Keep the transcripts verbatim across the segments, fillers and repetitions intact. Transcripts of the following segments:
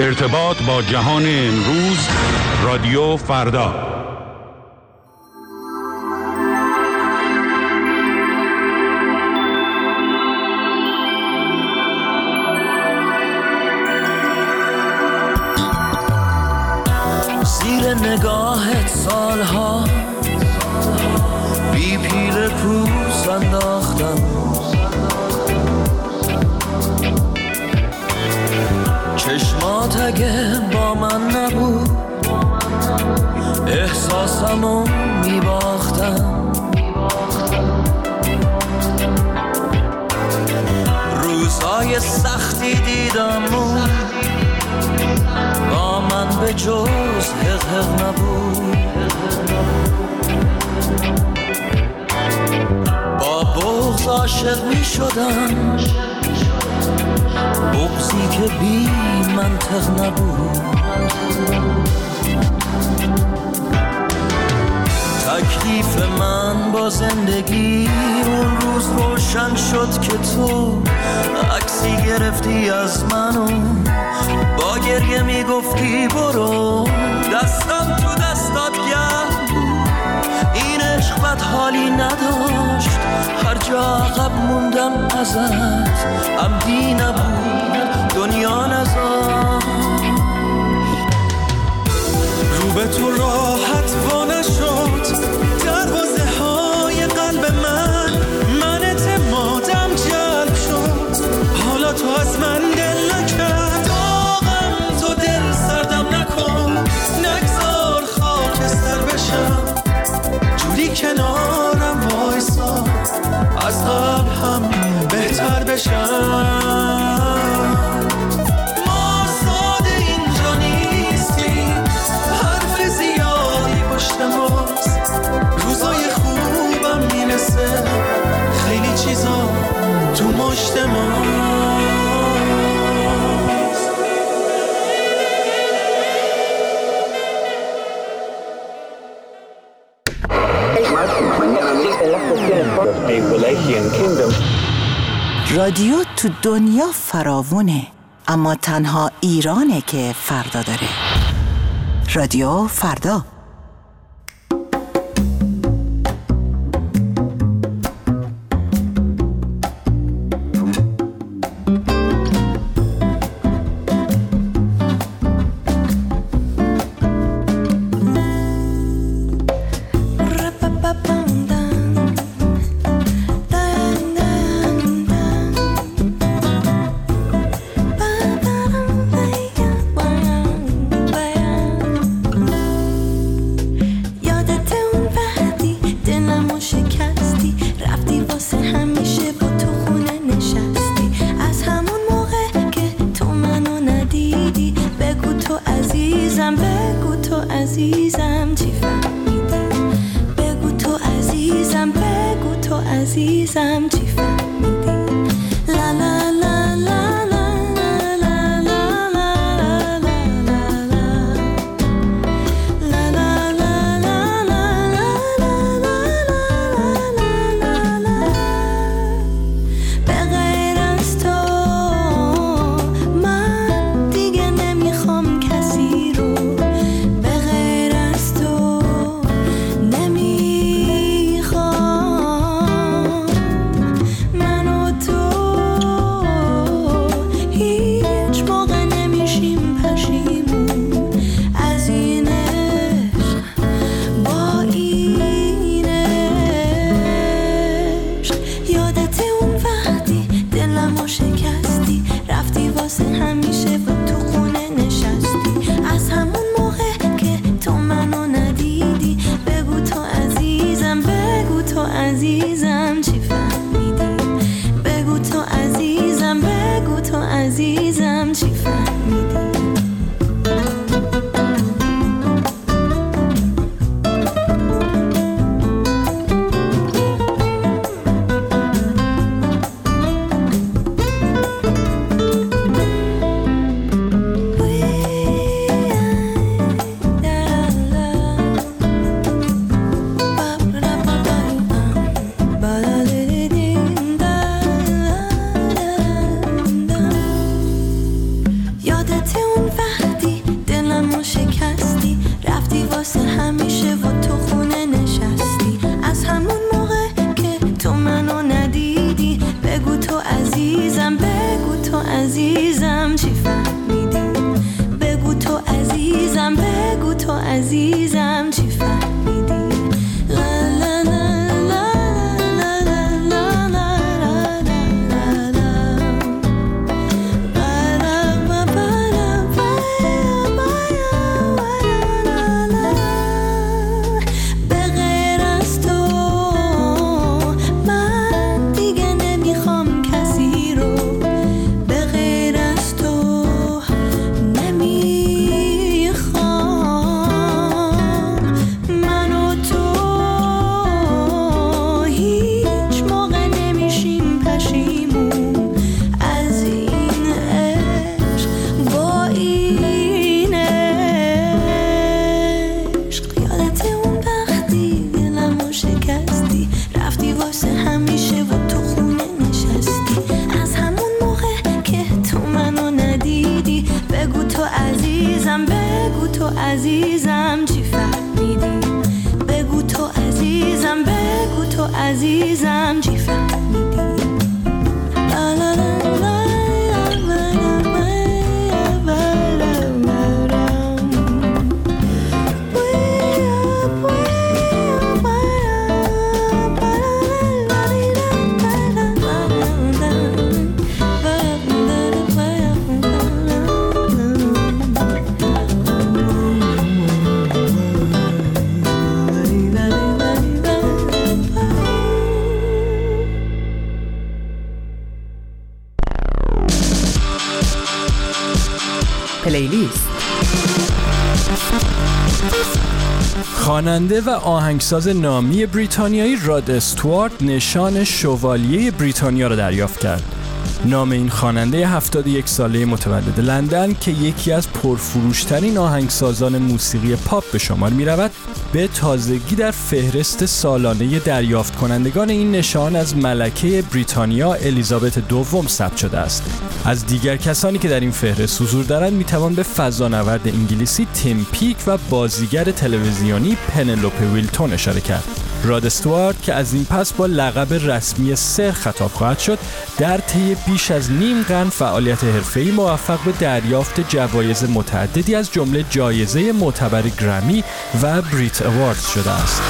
ارتباط با جهان امروز، رادیو فردا. زیر نگاهت سالها بی پیل پوست انداختم، چشمات اگه با من نبود احساسمو میباختم. روزهای سختی دیدم با من به جز حق حق نبود. با بغض عاشق می شدم، بغضی که بی منطق نبود. تکلیف من با زندگی اون روز روشن شد که تو عکسی گرفتی از منو، با گریه میگفتی برو. دستم تو دستات گرم بود، این عشق بد حالی نداشت. هر جا عقب موندم ازت عمدی نبود، دنیا نذاشت. رو به تو راحت وا نشد دروازه های قلب من، من اعتمادم جلب شد، حالا تو از من دل نکرد. داغم تو دل سردم نکن، نگذار خاکستر بشم، جوری کنارم وایسا از قبل هم بهتر بشم. روزای خوبم میرسه، خیلی چیزا تو مشت ماست. رادیو تو دنیا فراوونه، اما تنها ایرانه که فردا داره. رادیو فردا. یادت اون وقت فهمیدی؟ بگو تو عزیزم، بگو تو عزیزم چی فهمیدی؟ بگو تو عزیزم، بگو تو عزیزم چی فهمیدی؟ لا لا لا لا. پلیلیست. خواننده و آهنگساز نامی بریتانیایی راد استوارت نشان شوالیه بریتانیا را دریافت کرد. نام این خواننده هفتاد و یک ساله متولد لندن که یکی از پرفروشترین آهنگسازان موسیقی پاپ به شمار می رود، به تازگی در فهرست سالانه دریافت کنندگان این نشان از ملکه بریتانیا الیزابت دوم ثبت شده است. از دیگر کسانی که در این فهرست حضور دارند می توان به فضانورد انگلیسی تیم پیک و بازیگر تلویزیونی پنلوپه ویلتون اشاره کرد. راد استوارت که از این پس با لقب رسمی سر خطاب خواهد شد، در طی بیش از نیم قرن فعالیت حرفه‌ای موفق به دریافت جوایز متعددی از جمله جایزه معتبر گرمی و بریت اواردز شده است.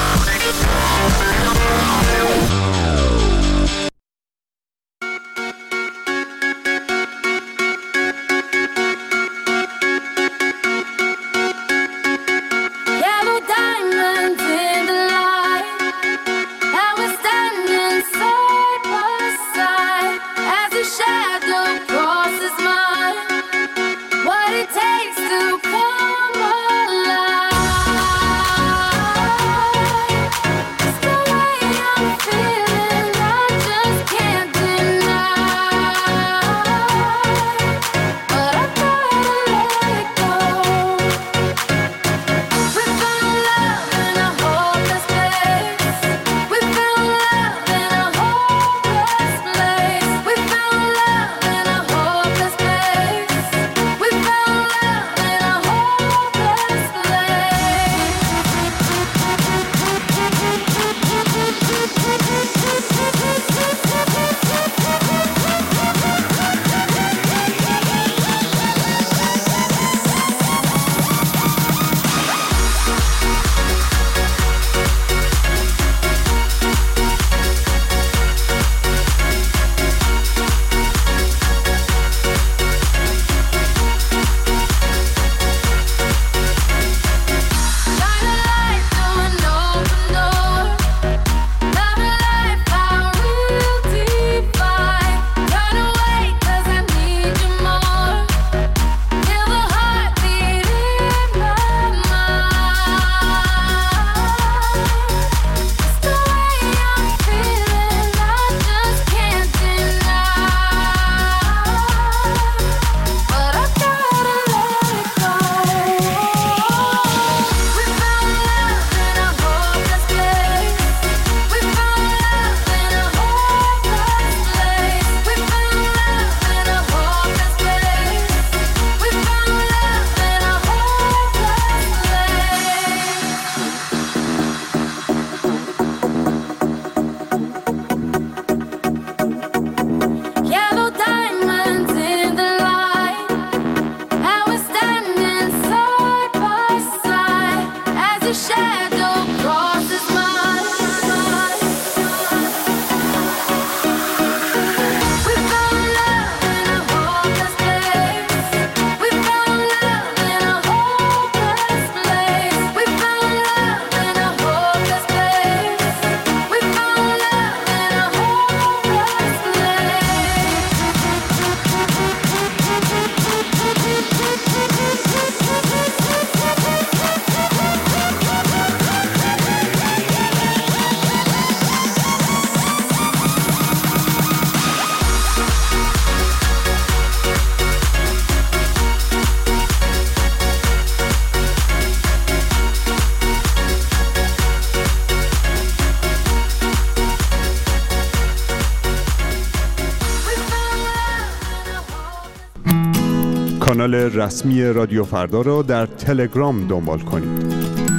کانال رسمی رادیو فردا را در تلگرام دنبال کنید.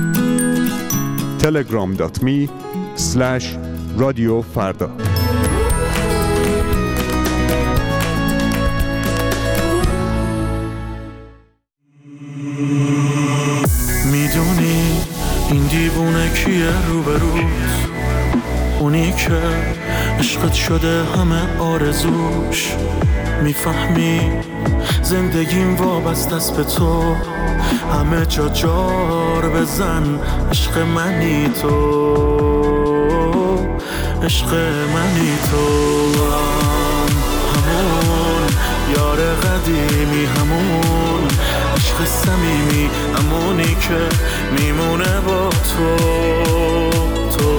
تلگرام دات می اسلش رادیو فردا. میدونی این دیوونه کیه روبروت؟ اونی که عشقت شده همه آرزوش. میفهمی زندگیم وابسته است به تو، همه جا جار بزن عشق منی تو، عشق منی تو. همون یار قدیمی، همون عشق صمیمی، همونی که میمونه با تو. تو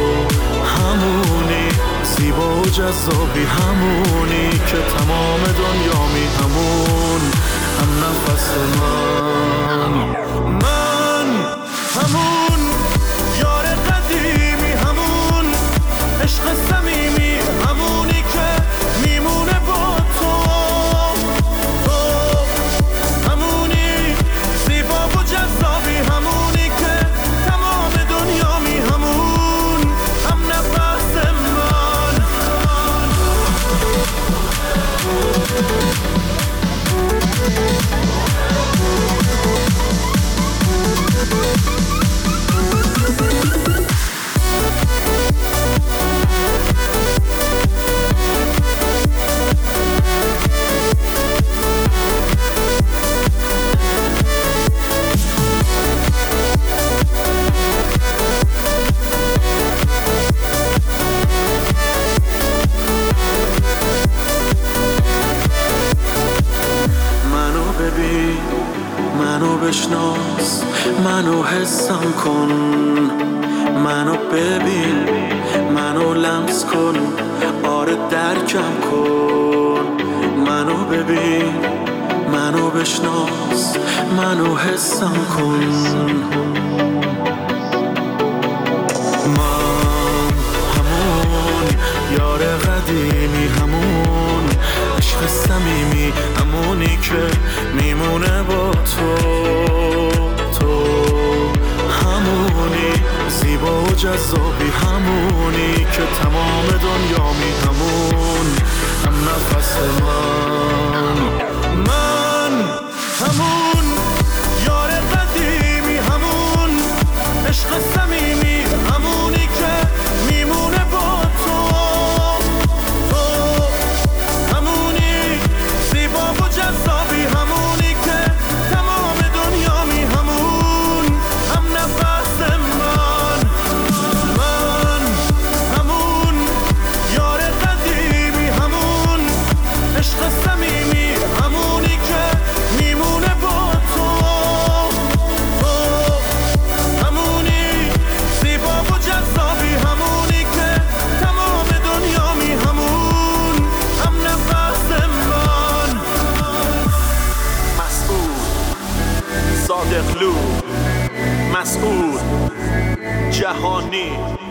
همونی زیبا و جذابی، همونی که تمام دنیامی، همون هم نفس من. من همون یار قدیمی، همون عشق صمیمی، همونی که میمونه با تو. تو همونی زیبا و جذابی، همونی که تمام دنیامی، همون هم نفس من. منو بشناس، منو حسم کن، منو ببین، منو لمس کن، آره درکم کن. منو ببین، منو بشناس، منو حسم کن. من همون یار قدیمی، همون عشق صمیمی، همونی که میمونه با تو. تو همونی زیبا و جذابی، همونی که تمام دنیامی، همون هم نفس من. من همون یار قدیمی، همون عشق صمیمی، همونی که میمونه با تو. تو همونی زیبا و جذابی، همونی که تمام دنیامی، همون هم نفس من. من همون یار قدیمی، همون عشق صمیمی، همونی که میمونه با تو. تو همونی زیبا و جذابی، همونی که تمام دنیامی، همون هم نفس من. مسعود صادقلو، مسعود جهانی.